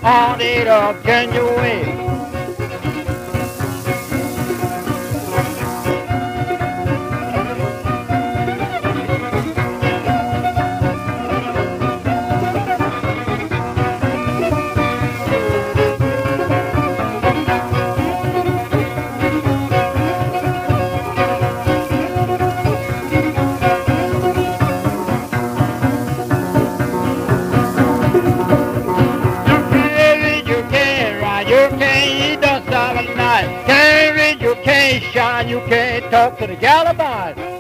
On it up, turn your way. You can't eat the Southern night. Can't read, you can't shine, you can't talk to the gal about it.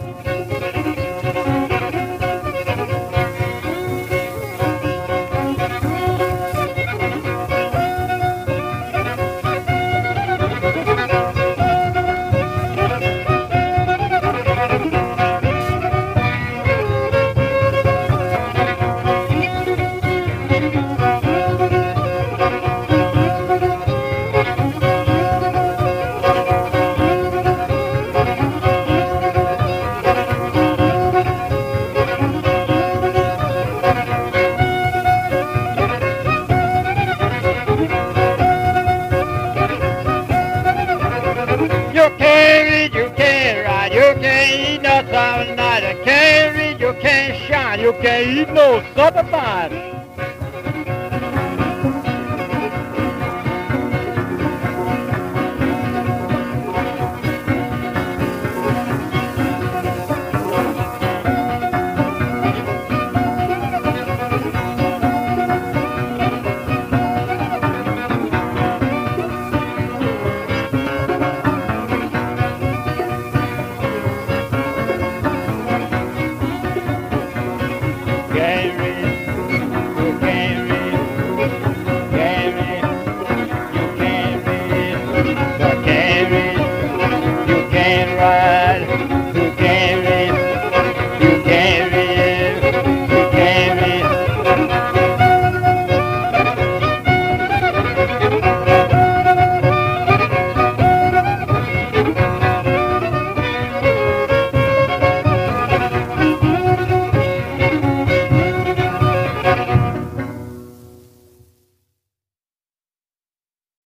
You can't read, you can't write, you can't eat no Southern night. You can't read, you can't shine, you can't eat no supper pie.